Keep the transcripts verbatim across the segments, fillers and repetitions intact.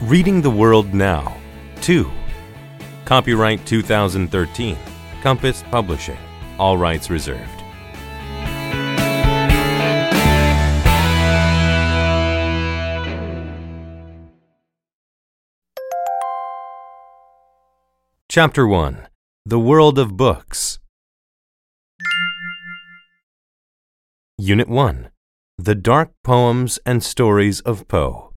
Reading the World Now, two. Copyright two thousand thirteen, Compass Publishing, all rights reserved. Chapter one. The World of Books. Unit one. The Dark Poems and Stories of Poe.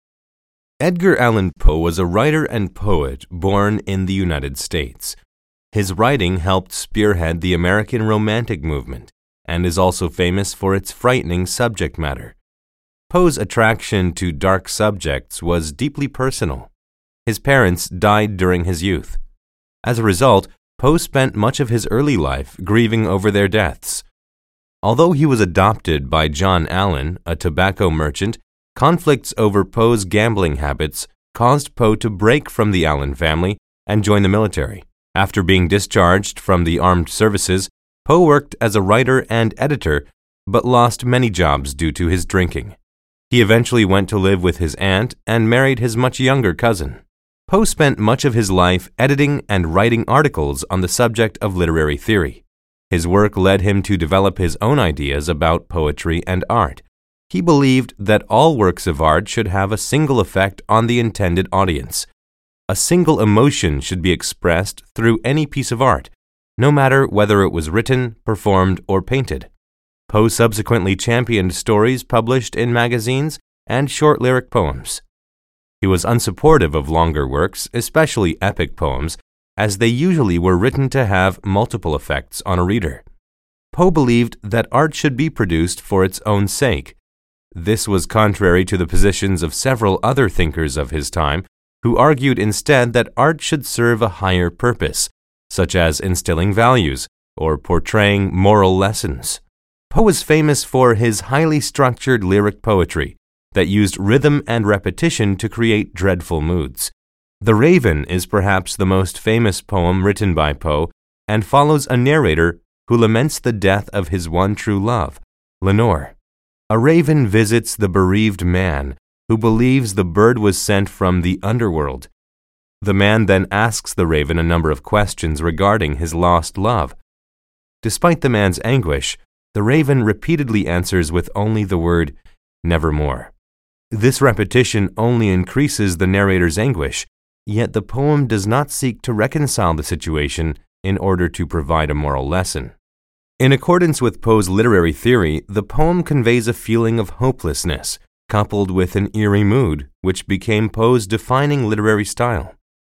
Edgar Allan Poe was a writer and poet born in the United States. His writing helped spearhead the American Romantic movement and is also famous for its frightening subject matter. Poe's attraction to dark subjects was deeply personal. His parents died during his youth. As a result, Poe spent much of his early life grieving over their deaths. Although he was adopted by John Allan, a tobacco merchant, conflicts over Poe's gambling habits caused Poe to break from the Allan family and join the military. After being discharged from the armed services, Poe worked as a writer and editor, but lost many jobs due to his drinking. He eventually went to live with his aunt and married his much younger cousin. Poe spent much of his life editing and writing articles on the subject of literary theory. His work led him to develop his own ideas about poetry and art. He believed that all works of art should have a single effect on the intended audience. A single emotion should be expressed through any piece of art, no matter whether it was written, performed, or painted. Poe subsequently championed stories published in magazines and short lyric poems. He was unsupportive of longer works, especially epic poems, as they usually were written to have multiple effects on a reader. Poe believed that art should be produced for its own sake. This was contrary to the positions of several other thinkers of his time, who argued instead that art should serve a higher purpose, such as instilling values or portraying moral lessons. Poe was famous for his highly structured lyric poetry that used rhythm and repetition to create dreadful moods. The Raven is perhaps the most famous poem written by Poe and follows a narrator who laments the death of his one true love, Lenore. A raven visits the bereaved man, who believes the bird was sent from the underworld. The man then asks the raven a number of questions regarding his lost love. Despite the man's anguish, the raven repeatedly answers with only the word, "nevermore." This repetition only increases the narrator's anguish, yet the poem does not seek to reconcile the situation in order to provide a moral lesson. In accordance with Poe's literary theory, the poem conveys a feeling of hopelessness, coupled with an eerie mood, which became Poe's defining literary style.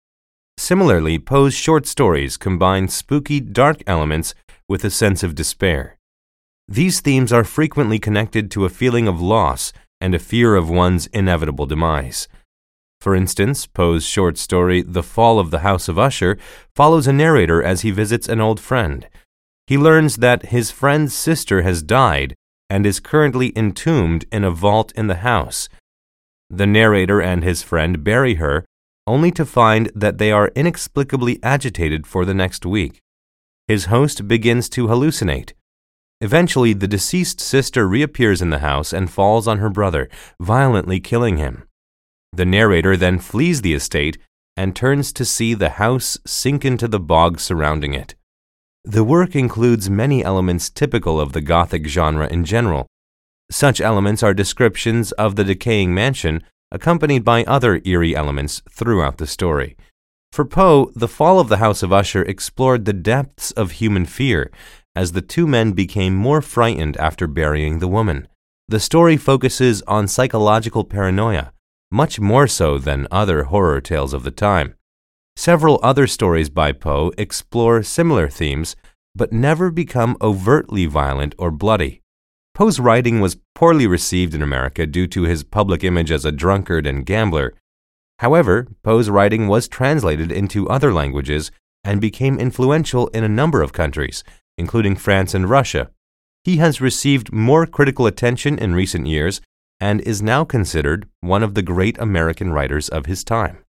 Similarly, Poe's short stories combine spooky, dark elements with a sense of despair. These themes are frequently connected to a feeling of loss and a fear of one's inevitable demise. For instance, Poe's short story, The Fall of the House of Usher, follows a narrator as he visits an old friend. He learns that his friend's sister has died and is currently entombed in a vault in the house. The narrator and his friend bury her, only to find that they are inexplicably agitated for the next week. His host begins to hallucinate. Eventually, the deceased sister reappears in the house and falls on her brother, violently killing him. The narrator then flees the estate and turns to see the house sink into the bog surrounding it. The work includes many elements typical of the Gothic genre in general. Such elements are descriptions of the decaying mansion, accompanied by other eerie elements throughout the story. For Poe, The Fall of the House of Usher explored the depths of human fear, as the two men became more frightened after burying the woman. The story focuses on psychological paranoia, much more so than other horror tales of the time. Several other stories by Poe explore similar themes, but never become overtly violent or bloody. Poe's writing was poorly received in America due to his public image as a drunkard and gambler. However, Poe's writing was translated into other languages and became influential in a number of countries, including France and Russia. He has received more critical attention in recent years and is now considered one of the great American writers of his time.